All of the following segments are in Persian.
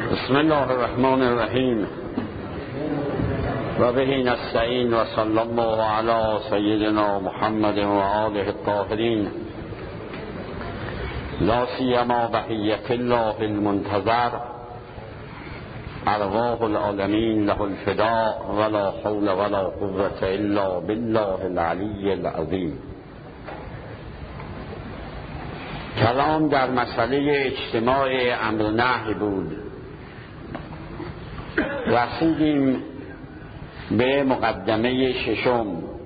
بسم الله الرحمن الرحیم و به نستعین و صلی الله علی سیدنا محمد و آله الطاهرین لا سیما بقیة الله المنتظر ارواح العالمین له الفداء ولا حول ولا قوة الا بالله العلی العظیم. کلام در مسئله اجتماع امر و نهی بود. رسیدیم به مقدمه ششم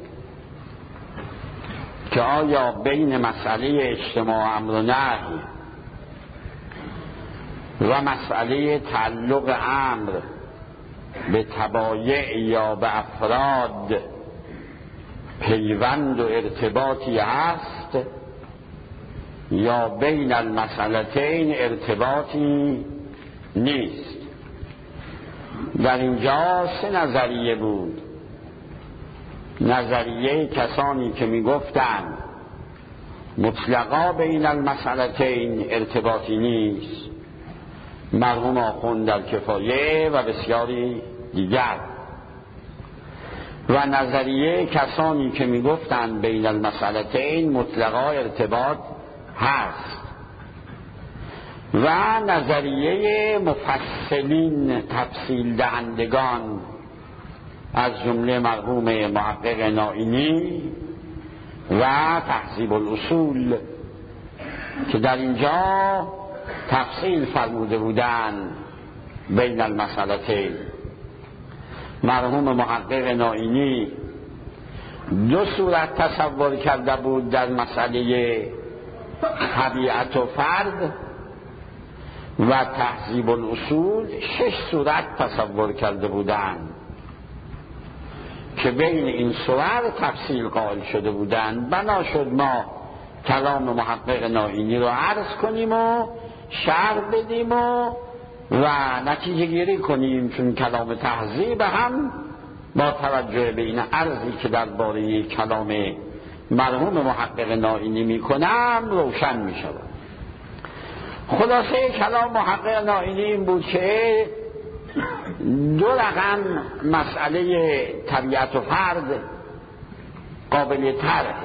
که آیا بین مسئله اجتماع امر و نهی و مسئله تعلق امر به تبایع یا به افراد پیوند و ارتباطی هست یا بین المسئلتین ارتباطی نیست. در اینجا سه نظریه بود. نظریه کسانی که میگفتند مطلقا بین المسئلتین ارتباطی نیست، مرحوم آخوند الکفایه و بسیاری دیگر، و نظریه کسانی که میگفتند بین المسئلتین مطلقا ارتباط هست، و نظریه مفصلین تفصیل دهندگان از جمله مرحوم محقق نائینی و تهذیب الاصول که در اینجا تفصیل فرموده بودند بین المسئلتین. مرحوم محقق نائینی دو صورت تصور کرده بود در مسئله طبیعت و فرد، و تهذیب الاصول 6 صورت تصور کرده بودند که بین این صورت تفصیل قائل شده بودند. بنا شد ما کلام محقق نائینی رو عرض کنیم و شرح بدیم و نتیجه گیری کنیم، چون کلام تهذیب هم با توجه به این عرضی که درباره کلام مرحوم محقق نائینی میکنم روشن میشود. خلاصه کلام محقق نائینی این بود که دو رقم مسئله طبیعت و فرد قابل طرحه.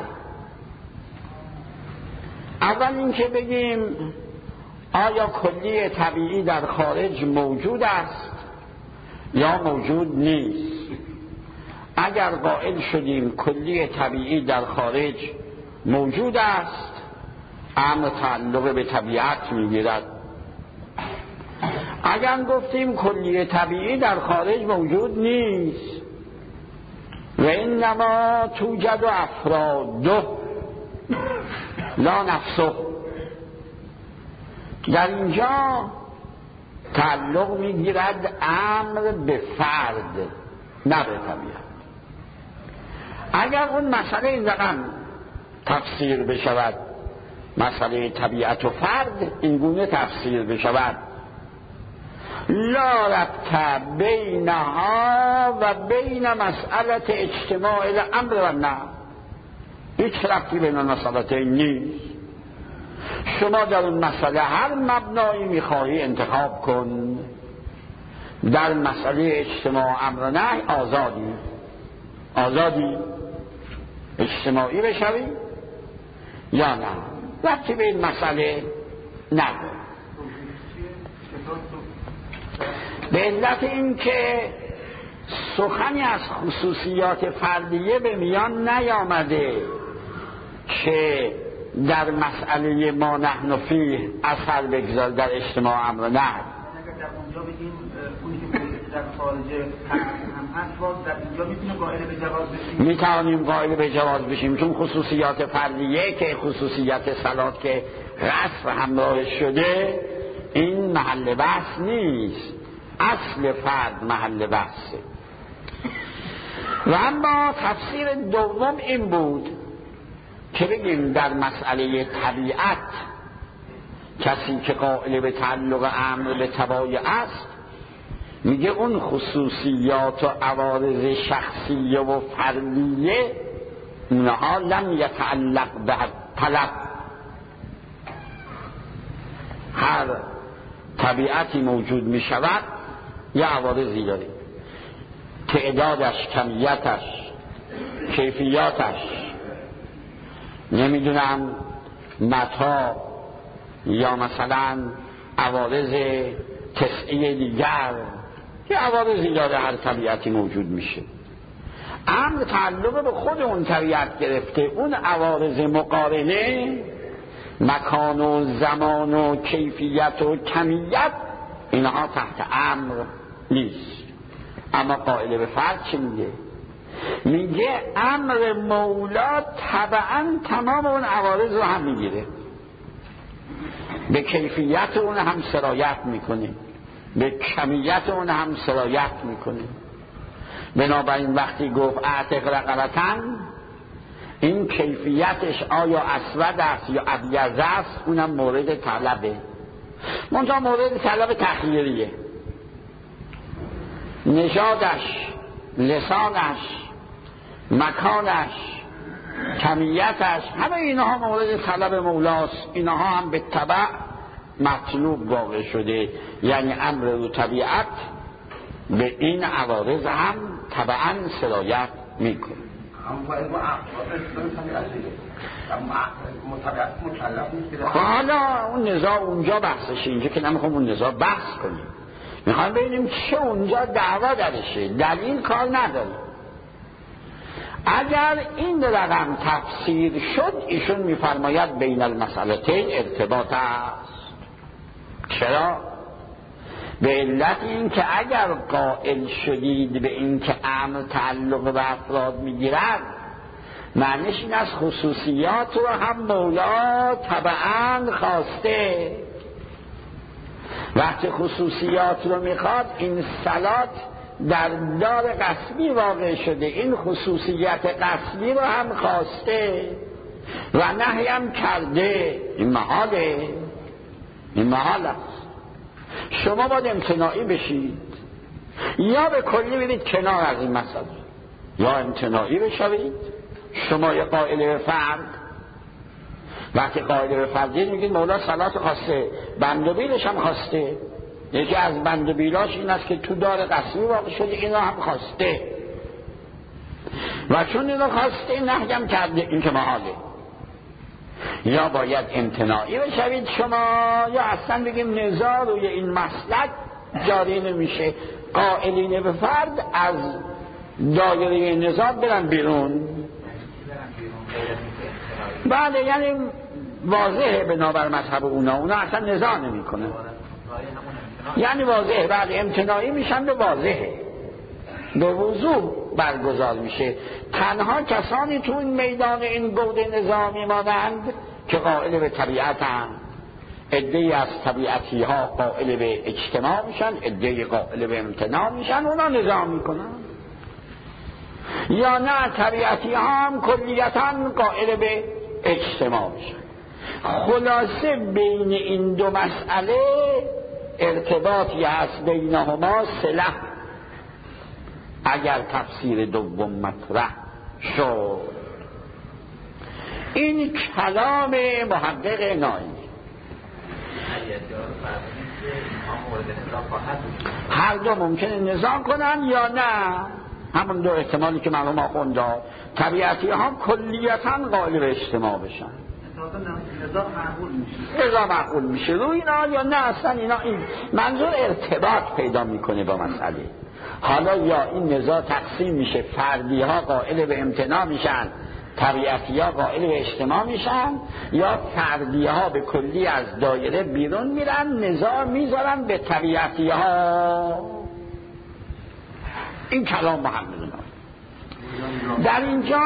اول این که بگیم آیا کلی طبیعی در خارج موجود است یا موجود نیست. اگر قائل شدیم کلی طبیعی در خارج موجود است، امر تعلق به طبیعت میگیرد. اگر گفتیم کلی طبیعی در خارج موجود نیست و انما توجد افراد لا نفسه، در اینجا تعلق میگیرد امر به فرد نه به طبیعت. اگر اون مسئله این رقم تفسیر بشود، مسئله طبیعت و فرد اینگونه تفسیر بشود، لا ربط بینها و بین مسئله اجتماع الامر و نه، هیچ ربطی بین مسئلتین نیست. شما در اون مسئله هر مبنایی میخواهی انتخاب کن. در مسئله اجتماع امر و نه آزادی اجتماعی بشوی یا نه، ربطی به این مسئله نداره. به علت این که سخنی از خصوصیات فردیه به میان نیامده که در مسئله ما نحن فیه اثر بگذار در اجتماع امر و نهی. اگر در اونجا بگیم اونی که در خارج هم هست، باز در اینجا میتونیم قائل به جواز بشیم. میتونیم قائل به جواز بشیم، چون خصوصیات فردیه که خصوصیت صلات که رسم همراه شده این محل بحث نیست، اصل فرد محل بحثه. و اما تفسیر دوم این بود که بگیم در مسئله طبیعت کسی که قائل به تعلق امر به تبایع است، میگه اون خصوصیات و عوارض شخصیه و فردیه اونها لم یتعلق به طلب، هر طبیعتی موجود می شود یه عوارضی داره، تعدادش، کمیتش، کیفیاتش، نمیدونم متا یا مثلا عوارض تسعی دیگر، یه عوارضی داره هر طبیعتی موجود میشه. امر تعلق به خود اون طبیعت گرفته، اون عوارض مقارنه، مکان و زمان و کیفیت و کمیت، اینها تحت امر نیست. اما قائل به فرد چی میگه؟ میگه امر مولا طبعا تمام اون عوارض رو هم میگیره، به کیفیت اون هم سرایت میکنه، به کمیت اون هم سرایت میکنه. بنابراین وقتی گفت اعتق رقبتن، این کیفیتش آیا اسود است یا ابیض است، اونم مورد طلبه، منتها مورد طلب تخییریه. نژادش، لسانش، مکانش، کمیتش، همه اینها مورد طلب مولاست. اینها هم به تبع مطلوب واقع شده، یعنی امر و طبیعت به این عوارض هم طبعا سرایت میکنه. حالا اون نزاع اونجا بحثشه، اینجا که نمیخوام اون نزاع بحث کنیم، میخوایم ببینیم چه اونجا دعوا درشه، دلیل کار نداره. اگر این رقم تفسیر شد، ایشون میفرماید بین المسئلتین ارتباط است. چرا؟ به علت این که اگر قائل شدید به این که امر تعلق به افراد میگیرد، معنیش این از خصوصیات رو هم مولا طبعا خواسته. وقتی خصوصیات رو میخواد، این صلات در دار قسمی واقع شده، این خصوصیت قسمی رو هم خواسته و نهی هم کرده. این محاله، این محال است. شما باید امتناعی بشید، یا به کلی برید کنار از این مسئله، یا امتناعی بشوید. شما یه قائل به فرد، وقتی قائل به فردید میگید مولا صلات خواسته، بند و بیلش هم خواسته. یکی از بند و بیلاش این است که تو دار قسمی واقع شده، اینا هم خواسته و چون اینا خواسته نهی هم کرده، این که محاله. یا باید امتناعی بشوید شما، یا اصلا بگیم نزاع روی این مسلک جاری نمیشه، قائلین به فرد از دایره نزاع برن بیرون. بله، یعنی واضحه بنابر مذهب اونا اصلا نزاع نمی کنه، یعنی واضحه. بعد امتناعی میشن به واضحه، به وضوح برگزار میشه. تنها کسانی تو این میدان این گود نظامی مانند که قائل به طبیعت هم، عده‌ای از طبیعتی ها قائل به اجتماع میشن، عده‌ای قائل به امتناع میشن، اونا نظام میکنن. یا نه طبیعتی ها هم کلیتاً قائل به اجتماع میشن. خلاصه بین این دو مسئله ارتباطی هست، بینهما صله. اگر تفسیر دوم مطرح شد، این کلام محقق نایی. هر دو ممکنه نزاع کنن یا نه، همون دو احتمالی که مرحوم آخوند داد. طبیعتی ها کلیتاً قائل به اجتماع بشن، نزاع معقول میشه روی اینا، یا نه اصلا اینا این منظور ارتباط پیدا میکنه با مسئله. حالا یا این نزاع تقسیم میشه، فردی ها قائل به امتناع میشن، طبیعتی ها قائل به اجتماع میشن، یا فردی ها به کلی از دایره بیرون میرن، نزاع میذارن به طبیعتی ها. این کلام محمد در اینجا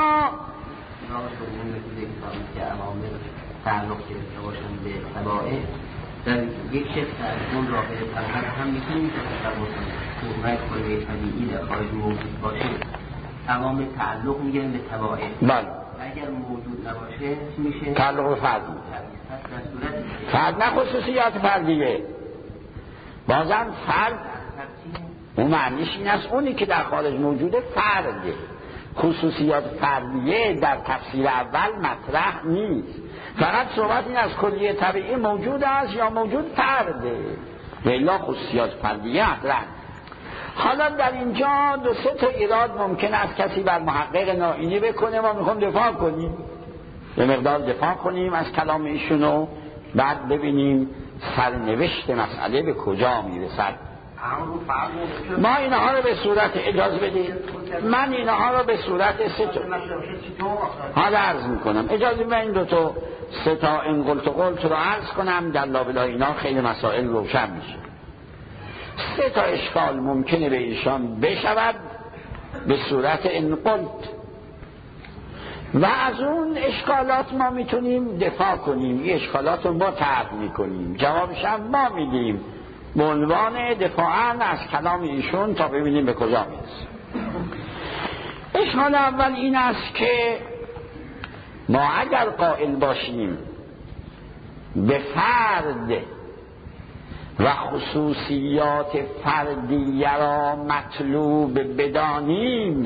تعلق گرفته باشن به طبائع، در یک شکل از اون رابطه طبیعت هم میتونیم تصور کنیم که کلیه طبیعی در خارج موجود باشه، تمام تعلق میگیرن به طبائع. بله. اگر موجود نباشه میشه تعلق فردی. فرد نه خصوصیات فردیه، بازم فرد اون معنیش این است اونی که در خارج موجوده فرده. خصوصیات فردیه در تفسیر اول مطرح نیست، فقط صحبت این از کلیه طبیعی موجود است یا موجود فرده. و الا خصوصیات فردیه اصلا. حالا در اینجا دو سه تا ایراد ممکن است کسی بر محقق نائینی بکنه. ما میخوام دفاع کنیم، به مقدار دفاع کنیم از کلام ایشونو، بعد ببینیم سرنوشت مسئله به کجا میرسد. ما اینها رو به صورت اجازه بدید، من اینها رو به صورت سه تا حالا عرض میکنم. اجازه من این دو تا سه تا ان قلت قلت رو عرض کنم، در لابلای اینا خیلی مسائل روشن میشه. سه تا اشکال ممکنه به ایشان بشود به صورت ان قلت و از اون اشکالات ما میتونیم دفاع کنیم. این اشکالات رو ما طرح میکنیم، جوابش هم ما میدیم به عنوان دفاعاً از کلام ایشون تا ببینیم به کجا میرسه. اشکال اول این است که ما اگر قائل باشیم به فرد و خصوصیات فردیه را مطلوب بدانیم،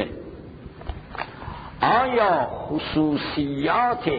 آیا خصوصیات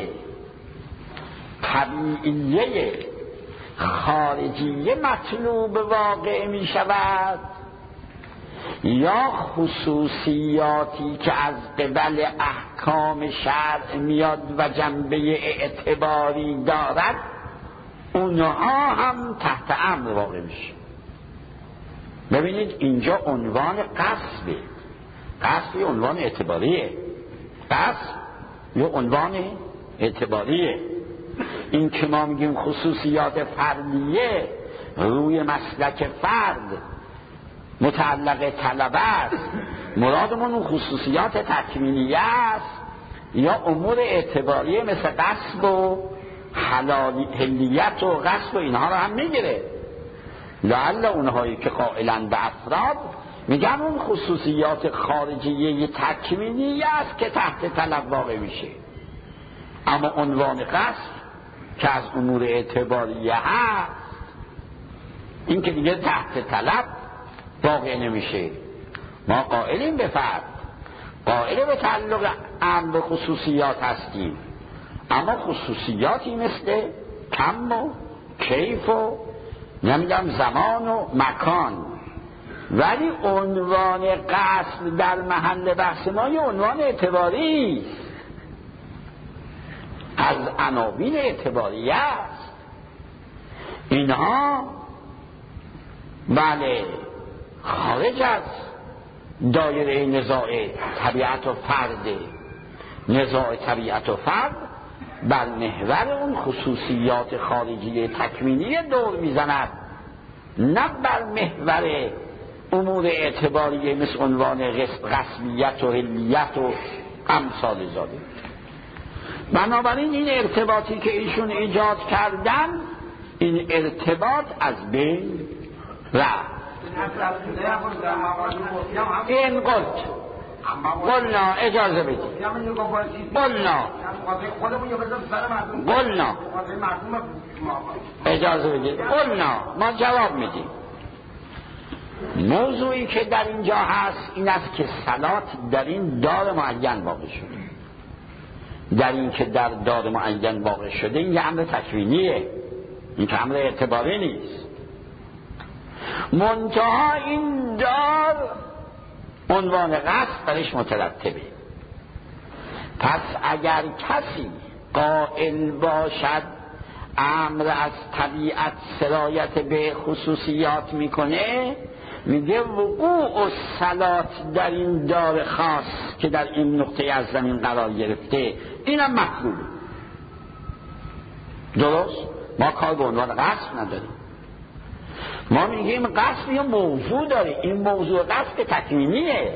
طبیعیه خارجیه مطلوب واقع می شود یا خصوصیاتی که از قبل احکام شرع میاد و جنبه اعتباری دارد اونها هم تحت امر واقع میشه؟ ببینید اینجا عنوان قصبه، قصب یه عنوان اعتباریه، قصب یه عنوان اعتباریه. این که ما میگیم خصوصیات فردیه روی مسلک فرد متعلق طلبه است، مرادمون اون خصوصیات تکوینیه است یا امور اعتباریه مثل غصب و حلیت و غصب و اینها رو هم میگیره. لعل اونهایی که قائلن به افراد میگن اون خصوصیات خارجیه تکوینیه است که تحت طلب واقع میشه، اما عنوان غصب که از امور اعتباریه هست این که دیگه تحت طلب واقع نمیشه. ما قائلیم به فرد، قائل به تعلق امر خصوصیات هستیم، اما خصوصیاتی مثل کم و کیف و نمیدونم زمان و مکان، ولی عنوان قصد در محل بحث ما یه عنوان اعتباری از عناوین اعتباریه است. اینها بله خارج از دایره نزاع طبیعت و فرد، نزاع طبیعت و فرد بر محور اون خصوصیات خارجی تکوینی دور میزند، نه بر محور امور اعتباریه مثل عنوان غصبیت و حلیت و امثال ذالک. بنابراین این ارتباطی که ایشون ایجاد کردن، این ارتباط از بین رفت. این قلنا اجازه بدید، قلنا اجازه بدید، قلنا ما جواب میدیم. موضوعی که در اینجا هست این است که صلات در این دار معین واقع شده. در این که در دار معین واقع شده این یه امر تکوینیه، این که امر اعتباری نیست. منتها این دار عنوان قصد برش مترتبه. پس اگر کسی قائل باشد امر از طبیعت سرایت به خصوصیات میکنه، میگه وقوع الصلات در این دار خاص که در این نقطه از زمین قرار گرفته اینم مطلوبه. درست؟ ما کار به عنوان قصد نداریم، ما میگیم قصد یه موضوع داره. این موضوع قصد تکوینیه،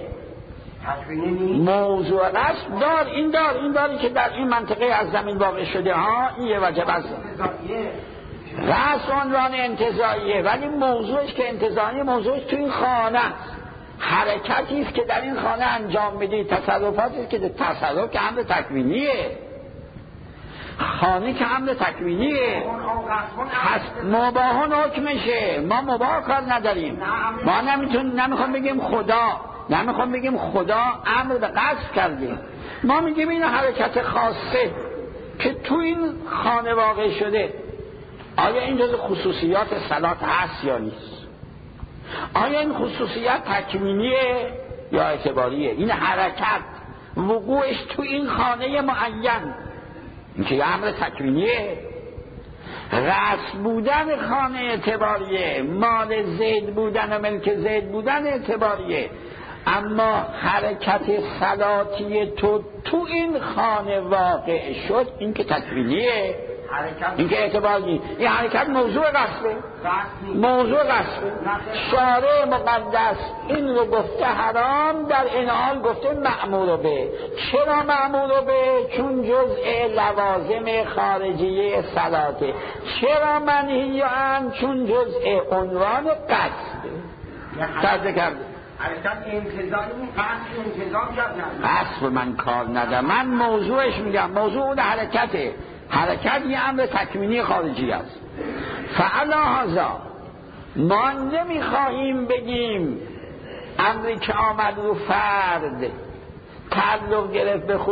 موضوع قصد دار، این داری که در این منطقه از زمین واقع شده ها، این یه وجب از قصد عنوان انتزاعیه، ولی موضوعش که انتزاعی موضوعش تو این خانه حرکتی است که در این خانه انجام میدی، تصرفاتی است که تصرف که امر تکوینیه، خانه که امر تکوینیه هست، مباهون حکمشه. ما مباه کار نداریم، ما نمیخوام بگیم خدا امر به قصد کرده، ما میگیم این حرکت خاصه که تو این خانه واقع شده آیا این جز خصوصیات صلات هست یا نیست؟ آیا این خصوصیت تکوینیه یا اعتباریه؟ این حرکت وقوعش تو این خانه معین این که امر تکوینیه. رأس بودن خانه اعتباریه، مال زید بودن و ملک زید بودن اعتباریه، اما حرکت صلاتی تو این خانه واقع شد این که تکوینیه، این که اعتباری. این حرکت موضوع قصده، موضوع قصده. شارع مقدس این رو گفته حرام، در این حال گفته مأمور به. چرا مأمور به؟ چون جزء لوازم خارجیه صلاته. چرا منهی عنه؟ چون جزء عنوان قصده. قصد کرده حرکت انتظامی قصد انتظام کرد. قصد من کار ندارم، من موضوعش میگم. موضوع اون حرکته. حرکت یه امر تکوینی خارجی است. فعلا هذا ما نمیخواهیم بگیم امری که آمد رو فرد تعلق گرفت به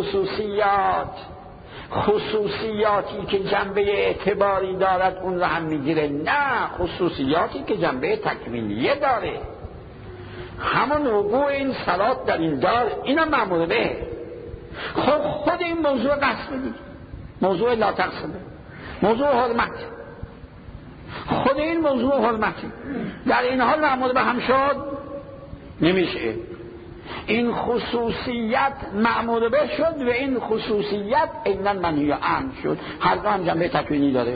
خصوصیاتی که جنبه اعتباری دارد اون رو هم میگیره. نه، خصوصیاتی که جنبه تکوینیه داره، همون وقوع این صلات در این دار اینا مأمور به. خود این موضوع قصد دیگه، موضوع لا تقصده، موضوع حرمت. خود این موضوع حرمتی در این حال مأمور به هم شد نمیشه. این خصوصیت مأمور به شد و این خصوصیت عیناً منهی عنه شد. هر دو هم جنبه تکوینی داره.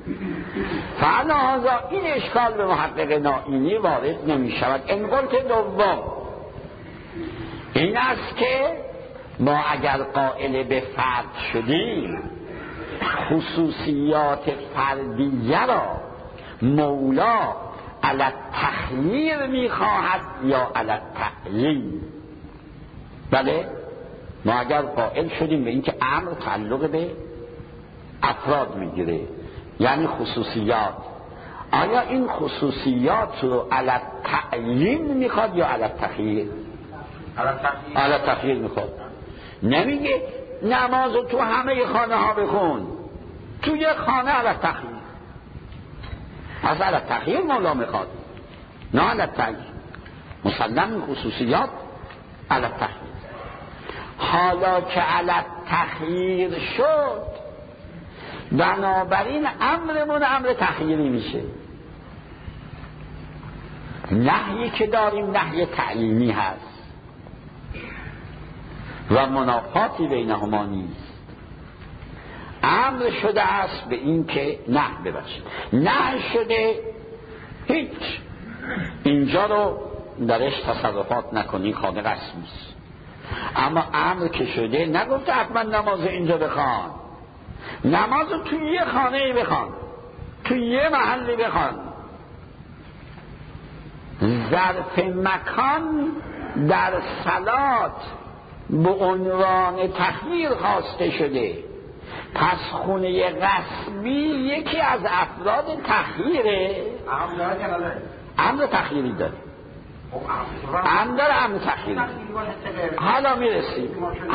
فلذا این اشکال به محقق نائینی وارد نمی شود. این قلت دوم این است که ما اگر قائل به فرد شدیم، خصوصیات فردیه را مولا علی التخییر میخواهد یا علی التعیین. بله، ما اگر قائل شدیم به اینکه امر تعلق به افراد میگیره، یعنی خصوصیات، آیا این خصوصیات رو علی التعیین میخواد یا علی التخییر؟ علی التخییر میخواد. نمیگه نماز رو تو همه خانه ها بخون، تو یک خانه علی التخییر. از علی التخییر مولا میخواد، نه علی التعیین. مسلم خصوصیات علی التخییر. حالا که علی التخییر شد، بنابراین امرمون امر تخییری میشه. نهی که داریم نهی تعیینی هست و منافاتی بینهما نیست. امر شده است به این که نه ببخشید، نه شده هیچ، اینجا رو درش تصرفات نکنی، خانه رسمی است. اما امر که شده نگفته حتما نماز اینجا بخوان، نماز رو توی یه خانه بخوان، توی یه محلی بخوان. ظرف مکان در صلات به عنوان تخییر خواسته شده، پس خونه رسمی یکی از افراد تخییره. امر تخییری داره، امر داره، امر تخییری. حالا میرسیم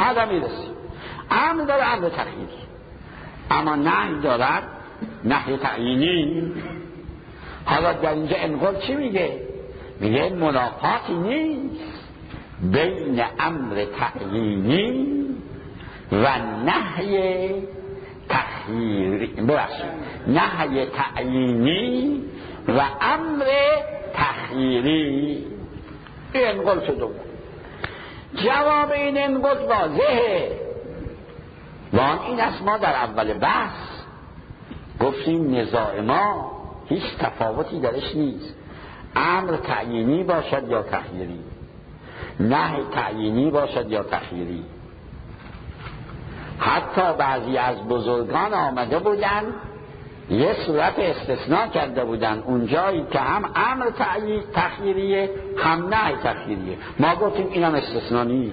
امر داره، امر تخییری. اما نهی دارد، نهی تعیینی. حالا در اینجا انقل چی میگه؟ میگه منافاتی نیست بین امر تعیینی و نهی تخییری، نهی تعیینی و امر تخییری. این انقل شده. جواب این انقل واضحه. وان این است ما در اول بحث گفتیم نزاع ما هیچ تفاوتی درش نیست. امر تعیینی باشد یا تخییری، نهی تعیینی باشد یا تخییری. حتی بعضی از بزرگان آمده بودن یه صورت استثناء کرده بودن، اونجایی که هم امر تخییریه هم نهی تخییریه. ما گفتیم اینم استثناء نیست،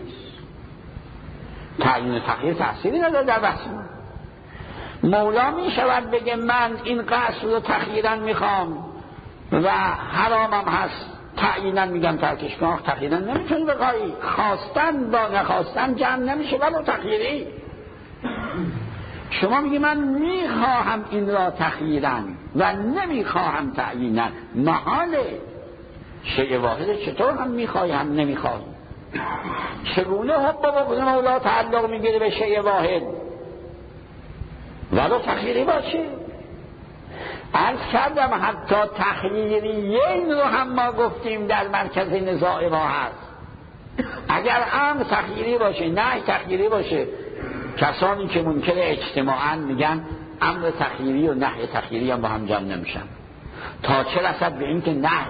تعیین تخییر تأثیری نداره در بحث. مولا می شود بگه من این قصر رو تخییراً میخوام و حرامم هست، تعیینا میگم ترکش کن. تخییراً نمیتونی بخوایی، خواستن با نخواستن جمع نمیشه، ولی تخییری. شما میگی من میخواهم این را تخییرن و نمیخواهم تعیینن، محاله. شیء واحد چطور هم میخوای هم نمیخوای؟ چگونه حب و بغض مولا تعلق میگیره به شیء واحد ولو تخییری باشه؟ عرض کردم حتی تخییریین رو هم ما گفتیم در مرکز نزاع ما هست. اگر امر تخییری باشه نهی تخییری باشه، کسانی که منکر اجتماعاً میگن امر تخییری و نهی تخییری هم با هم جمع نمیشن، تا چه رسد به این که نهی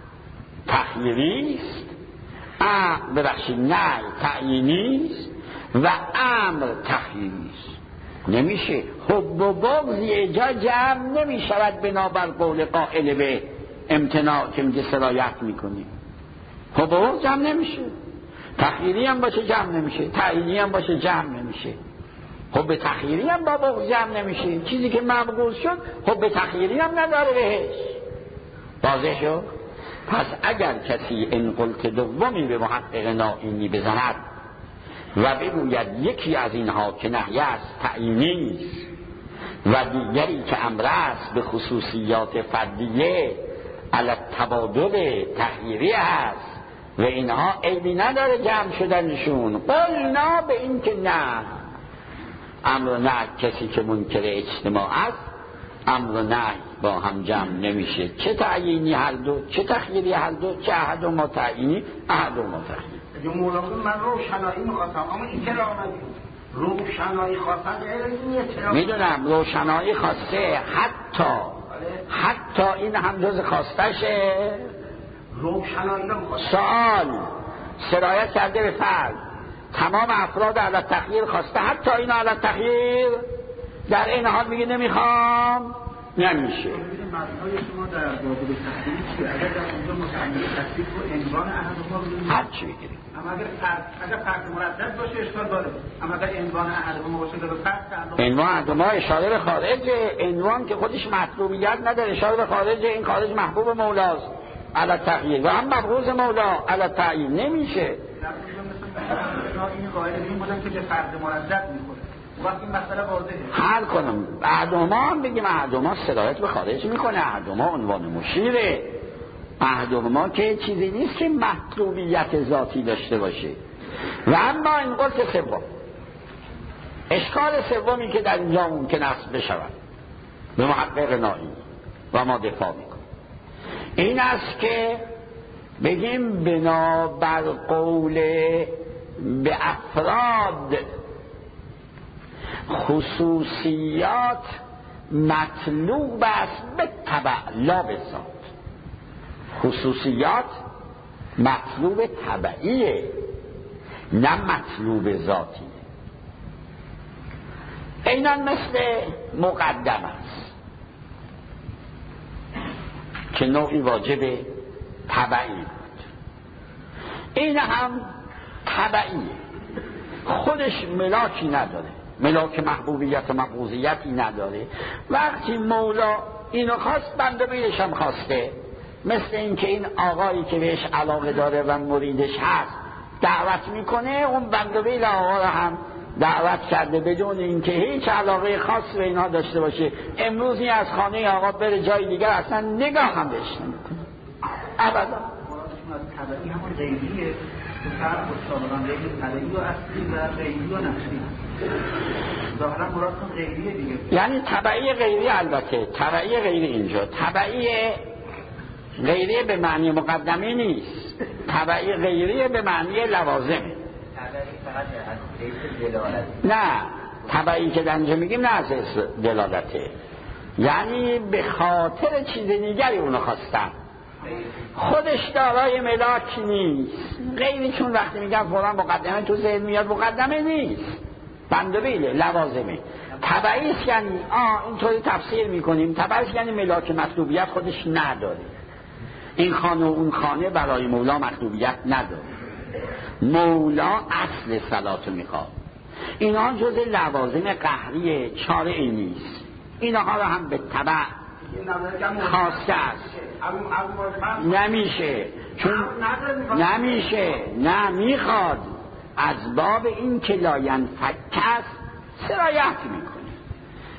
تخییری است، ببخشید نهی تعیینی است و امر تخییری است. نمیشه. حب و بغض یه جا جمع نمیشود بنابر قول قائل به امتناع که میگه سرایت میکنیم. حب و بغض جمع نمیشه. تخییری هم باشه جمع نمیشه، تعیینی هم باشه جمع نمیشه. حب تخییری هم با بغض جمع نمیشه. چیزی که مبغوض شد حب تخییری هم نداره بهش. واضح شد؟ پس اگر کسی این قلت دومی به محقق نائینی بزند و بگوید یکی از اینها که نهی است تعیینی است و دیگری که امر است به خصوصیات فردیه علی التبادل تخییری است و اینها عیبی نداره جمع شدنشون، قلنا به این که نه، امر و نهی کسی که منکر اجتماع است امر و نهی با هم جمع نمیشه، چه تعیینی هر دو، چه تخییری هر دو، چه احد و ما تعیینی احد و ما تخییری. مولانا من روشنایی میخواستم، اما این چرا آمدی؟ روشنایی خواستن چرا؟ میدونم روشنایی خواسته، حتی این هم جز خواستشه. روشنایی رو میخواستم. سوال سرایت کرده به فرد، تمام افراد علی التخییر خواسته، حتی این علی التخییر، در این حال میگه نمیخوام، نمیشه. معنای شما در باب تخییر چیه؟ اگر در اونجا متعلق تخییر رو عنوان احد ما بگیریم هر چی بگیریم، اما اگر فرد مردد باشه اشکال داره، اما اگر عنوان احد ما باشه به فرد تعلق، عنوان احد ما اشاره به خارج، عنوان که خودش مطلوبیت نداره، اشاره به خارج، این خارج محبوب مولاست علی التخییر و هم مبغوض مولا علی التعیین، نمیشه. در اونجا این قائل این بودن که به فرد مردد میخوره، وقتی این مسئله واضحه حل کنم. احدهما هم بگیم احدهما سرایت به خارج میکنه، احدهما عنوان مشیره، احدهما که چیزی نیست که مطلوبیت ذاتی داشته باشه. و اما این قلت سوم، اشکال سومی که در اینجا ممکن است بشود به محقق نائینی و ما دفاع میکنیم این است که بگیم بنابر قول به افراد خصوصیات مطلوب است به تبع لا به ذات. خصوصیات مطلوب تبعیه نه مطلوب ذاتی. اینان مثل مقدم است که نوعی واجب تبعی بود، این هم تبعیه، خودش ملاکی نداره، ملاک محبوبیت و مبغوضیتی نداره. وقتی مولا اینو خواست بنده بیلش هم خواسته، مثل اینکه این آقایی که بهش علاقه داره و مریدش هست دعوت میکنه، اون بنده بیل آقا رو هم دعوت کرده بدون اینکه هیچ علاقه خاص به اینها داشته باشه. امروز این از خانه آقا بره جای دیگر اصلا نگاه هم بهش نمیکنه ابدا. تبعی همون غیریه که فرق مشابهان بین تبعی و اصلی و غیری و نفسی. ظاهرا مراد کن غیریه دیگه، یعنی تبعی غیری، البته تبعی غیری اینجا تبعی غیری به معنی مقدمه نیست، تبعی غیری به معنی لوازم. نه تبعی که در اینجا میگیم نه از دلالته، یعنی به خاطر چیز دیگری اونو خواستن، خودش دارای ملاک نیست. غیری چون وقتی میگن فلان مقدمه تو ذهن میاد، مقدمه نیست، بندویله، لوازمه. تبعی است یعنی اینطوری تفسیر میکنیم، تبعی است یعنی ملاک مطلوبیت خودش نداره. این خانه و اون خانه برای مولا مطلوبیت نداره، مولا اصل صلاتو میخواد. اینا جز لوازم قهریه، چاره ای نیست. اینها رو هم به تبع خواسته است. نمیشه، چون نمیشه، نه میخواد، از باب این که لاین فکست سرایت میکنه.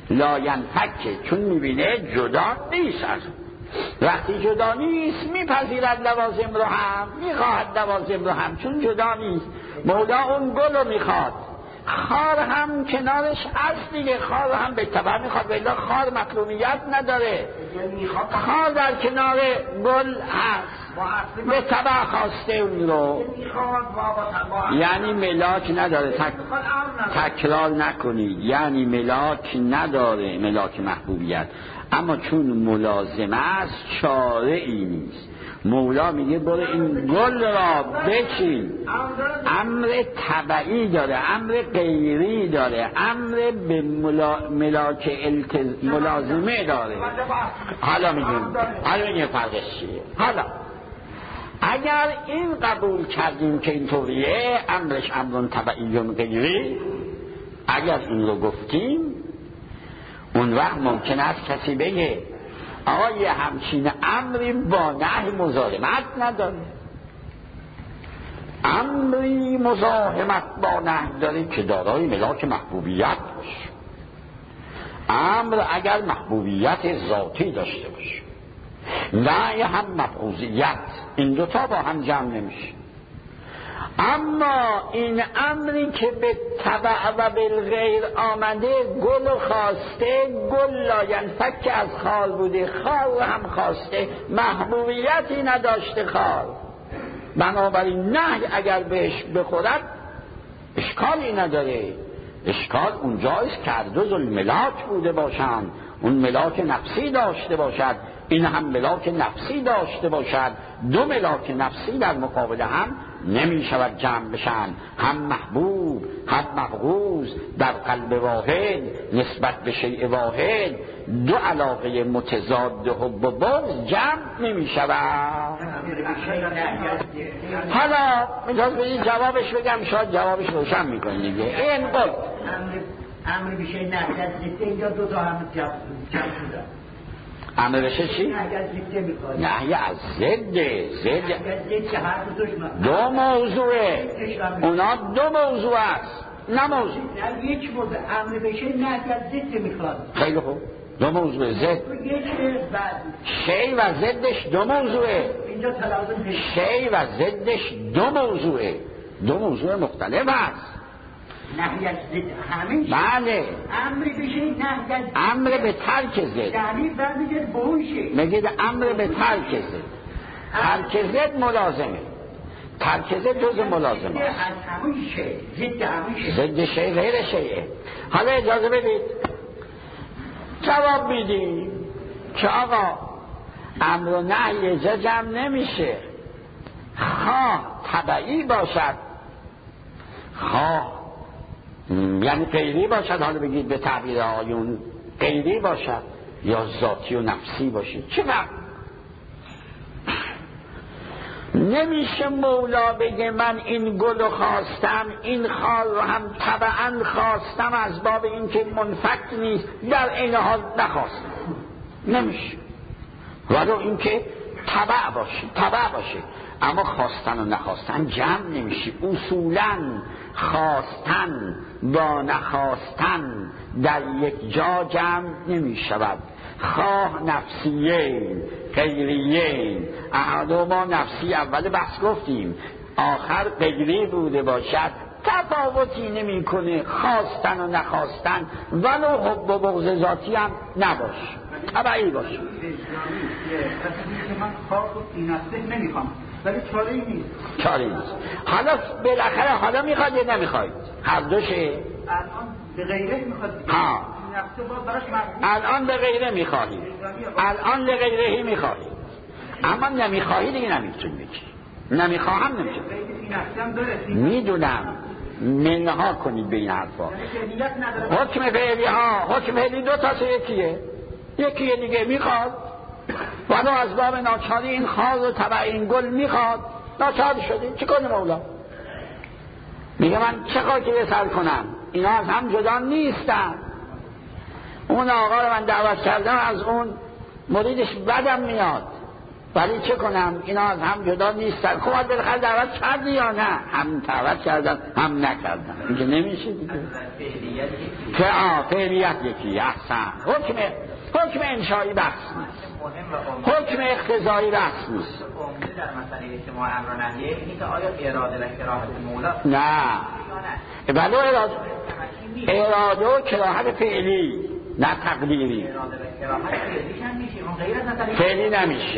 لاینفکه، چون میبینه جدا نیست. از وقتی جدا نیست میپذیرد لوازم رو هم، میخواهد لوازم رو هم، چون جدا نیست. مولا اون گل رو میخواد، خار هم کنارش هست دیگه، خار هم به تبع میخواد، ولی خار مطلوبیت نداره. خار در کنار گل هست، به تبع خواسته اون رو، یعنی ملاک نداره. تکرار نکنید، یعنی ملاک نداره، ملاک محبوبیت. اما چون ملازمه است چاره ای نیست. مولا میگه برو این گل را بچین. امر تبعی داره، امر غیری داره، امر به ملاک ملازمه داره. حالا میگیم فرقش چیه. حالا اگر این قبول کردیم که اینطوریه، امرش امر تبعی و غیری، اگر این رو گفتیم، اون وقت ممکن است کسی بگه آقای همچین امری با نهی مزاحمت نداره، امری مزاحمت با نهی داره که دارای ملاک محبوبیت باشه. امر اگر محبوبیت ذاتی داشته باشه، نهی هم مفعولیت، این دوتا با هم جمع نمیشه. اما این امری که به تبع و بالغیر آمده، گل خواسته، گل لاینفک از خال بوده، خال هم خواسته، محبوبیتی نداشته خال، بنابراین نهی اگر بهش بخورد اشکالی نداره. اشکال اونجایست که هر دو الملاک بوده باشند، اون ملاک نفسی داشته باشد، این هم ملاک نفسی داشته باشد. دو ملاک نفسی در مقابل هم نمی شود جمع بشن، هم محبوب هم مبغوض در قلب واحد نسبت به شیء واحد، دو علاقه متضاد حب و بغض جمع نمی شود. حالا میتونم به جوابش بگم، شاید جوابش روشن میکنه دیگه. این قول امر بشه نهی از ضد، اینجا دو تا هم جمع شده. امر بشه چی؟ نهی از ضد. دو موضوعه، اونا دو موضوع است، نه موضوع. یک موضوع امر بشه نهی از ضد میخواد. خیلی خوب، دو موضوع ضد. شی و ضدش دو موضوعه. شی و ضدش دو موضوعه، دو موضوع مختلف است. نهی از ضد همین. بله. امر بشه نهی از امر به ترک ضد. یعنی برمیگرد به اون شی. میگید امر به ترک ضد. ترک ضد ملازمه. ترک ضد جز ملازمه است. از همون شی، ضد همون شی. ضد شی غیر شیه. حالا اجازه بدید جواب میدیم که آقا امر و نهی اینجا جمع نمیشه. خواه تبعی باشد، خواه یعنی غیری باشد، حالا بگید به تعبیر آیون غیری باشد، یا ذاتی و نفسی باشد، چه فرق؟ نمیشه مولا بگه من این گل رو خواستم، این خال رو هم طبعا خواستم، از باب این که منفک نیست در این حال نخواستم. نمیشه، ولو این که طبع باشه، اما خواستن و نخواستن جمع نمیشه. اصولا خواستن با نخواستن در یک جا جمع نمی شود. خواه نفسیه غیریه، احدهما نفسی، اول بحث گفتیم، آخر غیری بوده باشد، تفاوتی نمی کنه خواستن و نخواستن، ولو حب و بغض ذاتی هم نباشه، طبعی باشه. من خواه و اینسته نمیخوام، ولی چاره ای نیست. چاره ای نیست. حالا بالاخره حالا میخواید یا نمیخواید؟ هر دوشه. الان به غیره میخواد. ها. الان به غیره میخواهید، الان به غیره میخواهید، اما نمیخواهید دیگه نمیتونی بگی. نمیخواهم نمیتونی. میدونم، منها کنید به این حرفا. حکم فعلی ها، حکم فعلی دو تا سه یکیه دیگه میخواد، ولو از باب ناچاری این خاز و طبع این گل میخواد، ناچار شده، چه کنه مولا؟ میگه من چه خاکی سر کنم، اینا از هم جدا نیستن. اون آقا رو من دعوت کردم، از اون مریدش بدم میاد، ولی چه کنم اینا از هم جدا نیستن. خب بالاخره دعوت کردی یا نه؟ هم دعوت کردن هم نکردن، اینکه نمیشه دیگه. فعلیت یکی. احسن. حکم انشایی بحث نیست، حکم اقتضایی بحث نیست. در مسئله اجتماع امر و نهیه اینه که آیا اراده و کراهت مولا؟ نه، بله اراده و کراهت فعلی نه تقدیری. فعلی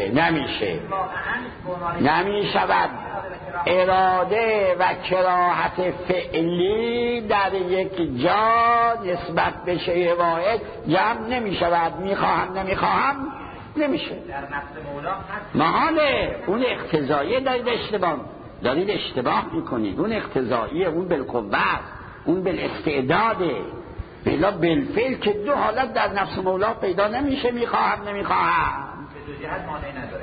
نمیشود. اراده و کراهت فعلی در یک جا نسبت به شیء واحد جمع نمیشود. میخواهم نمیخواهم نمیشه. در نفس مولا هست محاله. اون اقتضایی دارید اشتباه میکنید. اون اقتضایی، اون بالقوه، اون بالاستعداده. بلا بالفعل که دو حالت در نفس مولا پیدا نمیشه. میخواهم نمیخواهم به دو جهت مانع نداره.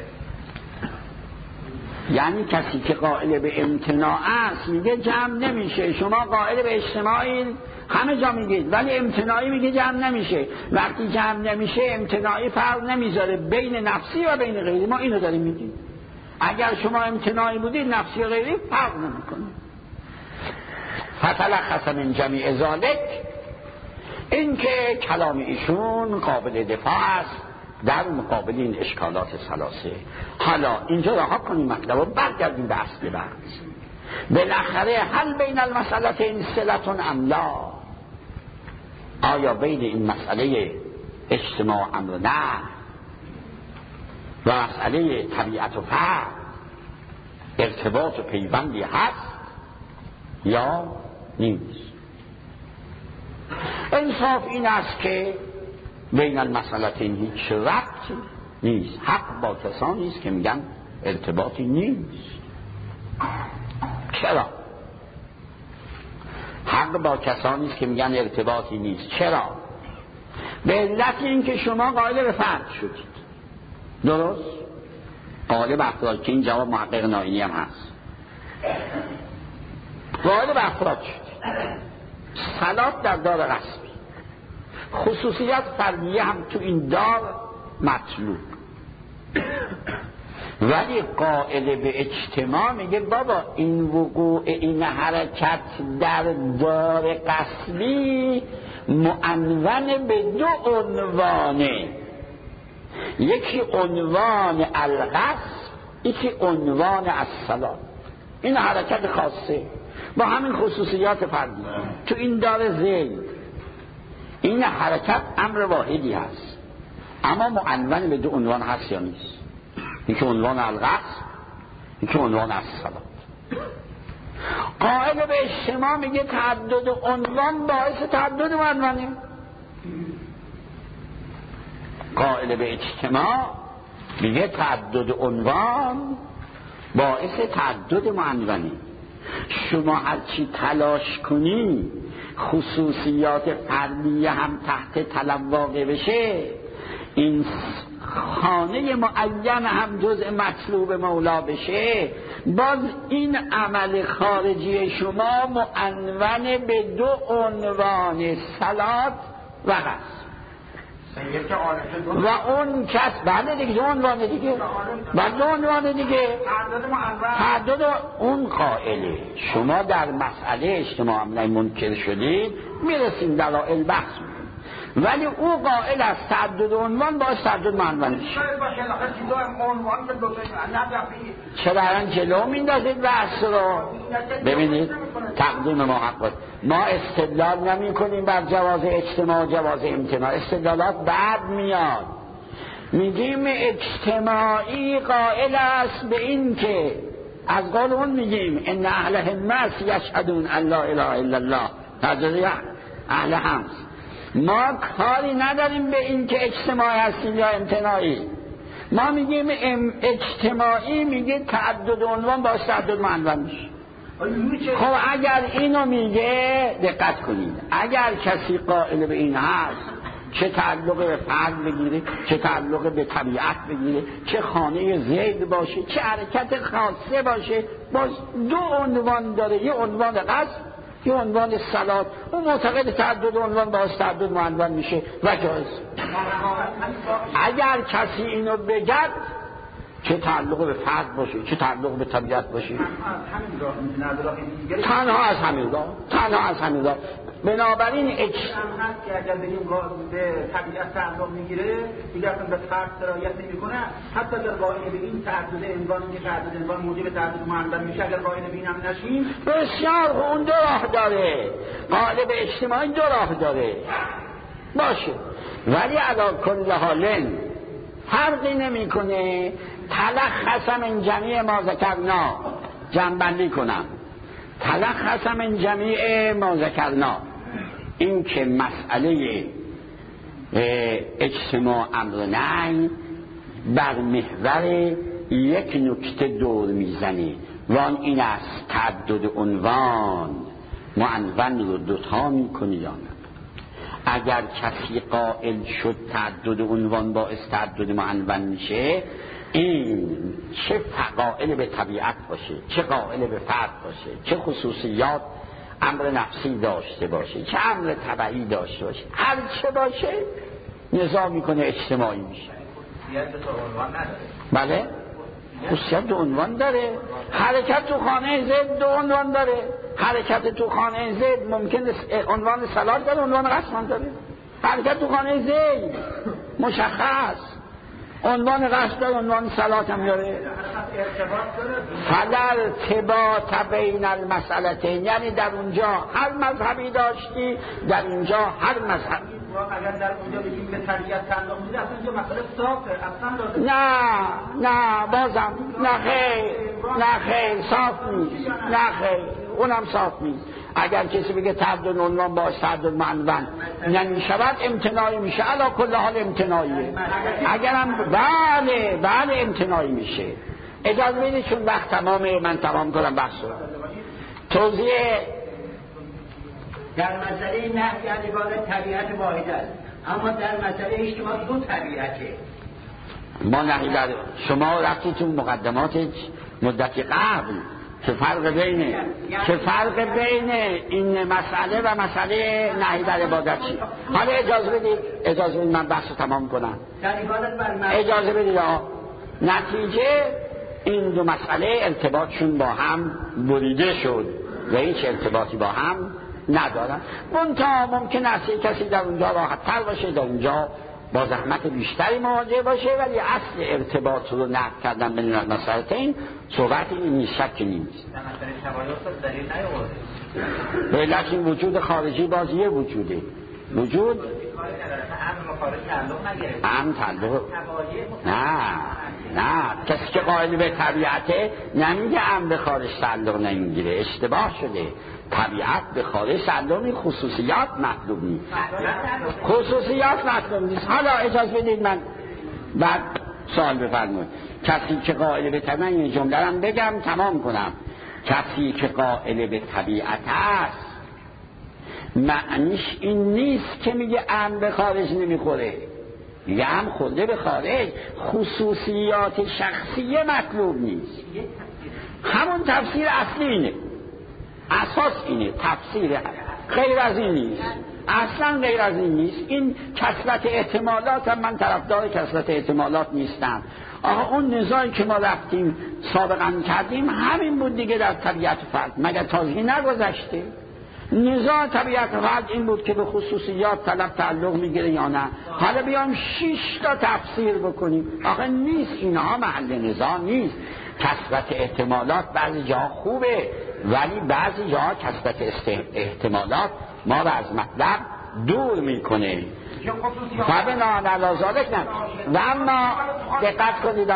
یعنی کسی که قائل به امتناع است میگه جمع نمیشه. شما قائل به اجتماعی همه جا میگید، ولی امتناعی میگه جمع نمیشه. وقتی جمع نمیشه امتناعی فرق نمیذاره بین نفسی و بین غیری. ما اینو داریم میگیم. اگر شما امتناعی بودید نفسی و غیری فرق نمیکنه. فتلخص من جمیع ذالک، این که کلام ایشون قابل دفاع است در مقابل این اشکالات ثلاثه. حالا اینجا رها کنیم مطلب و برگردیم به اصل بحث. بالاخره هل بین المسئلتین صلة ام لا؟ آیا بین این مسئله اجتماع امر و نهی و مسئله طبیعت و فرد ارتباط و پیوندی هست یا نیست؟ انصاف این است که بین المسئلتین هیچ ربطی نیست. حق با کسانی است که میگن ارتباطی نیست. چرا؟ حق با کسانی است که میگن ارتباطی نیست. چرا؟ به علت این که شما قائل به فرد شدید. درست؟ قائل به افراد، که این جواب محقق نائینی هم هست. قائل به افراد شدید. صلات در دار رسمی، خصوصیت فردیه هم تو این دار مطلوب، ولی قائل به اجتماع میگه بابا این وقوع این حرکت در دار قصبی معنون به دو عنوانه. یکی عنوان القصب، یکی عنوان الصلات. این حرکت خاصه با همین خصوصیات فردی تو این دار زید. این حرکت امر واحدی هست، اما معنون به دو عنوان هست یا نیست؟ یکی عنوان القصد، یکی عنوان الصلات. قائل به اجتماع میگه تعدد عنوان باعث تعدد معنونه. قائل به اجتماع میگه تعدد عنوان باعث تعدد معنونه. شما هرچی تلاش کنی خصوصیات فردیه هم تحت طلب واقع بشه، این خانه معین هم جزء مطلوب مولا بشه، باز این عمل خارجی شما معنون به دو عنوان صلات و قصد. و اون کس بله دیگه دو عنوان دیگه، بله دو عنوان دیگه تعدد اون قائله. شما در مسئله اجتماع امنی منکر شدید، میرسیم دلائل بحث میکنیم، ولی او قائل است تعدد عنوان باید تعدد معنون میشه. چرا الان جلو میندازید بحث رو؟ ببینید تقدیم ما حق بود. ما استدلال نمی کنیم بر جواز اجتماع و جواز امتناع. استدلالات بعد میاد. میگیم اجتماعی قائل است به این که از قول اون میگیم ان اهل همت یشهدون ان لا اله الا الله، حضرت اهل همت. ما کاری نداریم به این که اجتماعی هستیم یا امتناعی. ما میگیم اجتماعی میگه تعدد عنوان با تعدد معنون میشه. خب اگر اینو میگه دقت کنید، اگر کسی قائل به این هست، چه تعلق به فرد بگیره، چه تعلق به طبیعت بگیره، چه خانه زید باشه، چه حرکت خاصه باشه، باز دو عنوان داره، یه عنوان قصد، یه عنوان صلات. اون معتقد تعدد عنوان باز تعدد معنون میشه و جایز. اگر کسی اینو بگد چه تعلق به فرد باشه چه تعلق به طبیعت باشه، تنها از همین راه. بنابراین هست که اگر بگیم به طبیعت تعلق میگیره دیگه اصلا به فرد سرایت نمیکنه، حتی اگر قائل به این تعدد عنوان که تعدد عنوان موجب تعدد معنون میشه، اگر قائل به این هم نشیم بسیار اون دو راه داره، قائل به اجتماعی دو راه داره باشه، ولی علا کل حال فرقی نمیکنه. تلخص من جمیع ما ذکرنا، جمع‌بندی کنم، تلخص من جمیع ما ذکرنا، این که مسئله اجتماع امر نهی بر محور یک نکته دور میزنه و آن این است تعدد عنوان معنون رو دوتا میکنه یا نه. اگر کسی قائل شد تعدد عنوان باعث تعدد معنون میشه، این چه قائل به طبیعت باشه چه قائل به فرد باشه، چه خصوصیات امر نفسی داشته باشه چه امر طبعی داشته باشه، هر چه باشه نزاع میکنه اجتماعی میشه. بله خصوصیت دو عنوان داره. حرکت تو خانه زید دو عنوان داره. حرکت تو خانه زید ممکن عنوان صلات داره، عنوان قسم داره. حرکت تو خانه زید مشخص، عنوان قصد داره، عنوان صلات هم داره. فلا ارتباط بین المسئلتین، یعنی در اونجا هر مذهبی داشتی در اینجا هر مذهبی. اگر در اونجا بگیم به طبیعت تعلق میده اصلا اینجا مسئله صافه، اصلا نه بازم نه خیر صاف نیست، نه خیر اونم صاف نیست. اگر کسی بگه تعدد عنوان باش تعدد معنون نمیشود، امتناعی میشه، علا کل حال امتناعیه. اگرم بله امتناعی میشه. اجازه بدید چون وقت تمامه من تمام کنم بحث رو. توضیح در مسئله نهی عن عبادت طبیعت واحد است، اما در مسئله اجتماع دو طبیعته. ما نهی در شما رفتید تو مقدمات مدتی قبل که فرق بین این مسئله و مسئله نهی در عبادت چی. حالا اجازه بدید من بحث رو تمام کنم. اجازه بدید نتیجه این دو مسئله ارتباطشون با هم بریده شد و هیچ ارتباطی با هم ندارن. منتها ممکن است کسی در اونجا راحت تر باشه، در اونجا با زحمت بیشتری مواجه باشه، ولی اصل ارتباط رو نقد کردن بین المسئلتین صحبت این نیست، شک نیست. لیکن وجود خارجی باز یه وجوده، وجود هم تعلق نه کسی که قائل به طبیعته نمیگه امر خارج تعلق نمیگیره، اشتباه شده. طبیعت به خارج تعلق نیست، خصوصیات مطلوب نیست، خصوصیات مطلوب نیست. حالا اجازه بدید من بعد سوال بفرمایید. کسی که قائل به طبیعت، این جمله رو بگم تمام کنم، کسی که قائل به طبیعت است معنیش این نیست که میگه امر به خارج نمیخوره، میگه هم خورده به خارج، خصوصیات شخصی مطلوب نیست. همون تفسیر اصلی اینه، اساس اینه، تفسیر غیر از این نیست، اصلا غیر از این نیست. این کثرت احتمالات هم من طرفدار کثرت احتمالات نیستم. آها اون نزاعی که ما رفتیم سابقا کردیم همین بود دیگه در طبیعت فرد، مگر تازگی نگذشته؟ نزاع طبیعت فرد این بود که به خصوصیات طلب تعلق میگیره یا نه. حالا بیام 6 تا تفسیر بکنیم، آخه نیست، اینها محل نزاع نیست. کثرت احتمالات بعضی جاها خوبه، ولی بعضی جاها کثرت احتمالات ما رو از مطلب دور میکنه. فبنا علی ذلک نه. و اما دقت کنید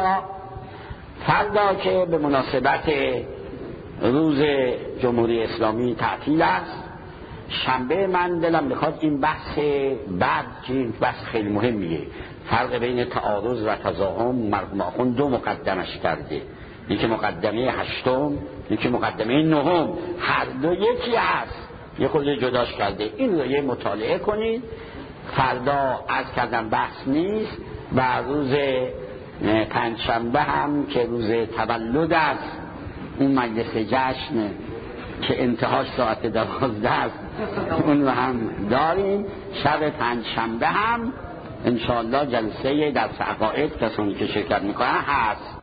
فردا که به مناسبت روز جمهوری اسلامی تعطیل است، شنبه من دلم میخواد این بحث بعد که بحث خیلی مهمیه، فرق بین تعارض و تضاهم مرحوم آخوند 2 مقدمش کرده، یکی مقدمه 8م یکی مقدمه 9م، هر دو یکی هست، یه خود جداش کرده. این رو یه مطالعه کنید. فردا از کردم بحث نیست و روز پنجشنبه هم که روز تولد است، اون مجلس جشن که انتهاش ساعت 12 است، اون رو هم داریم. شب پنجشنبه هم انشاءالله جلسه درس عقاید کسانی که شرکت میکنن هست.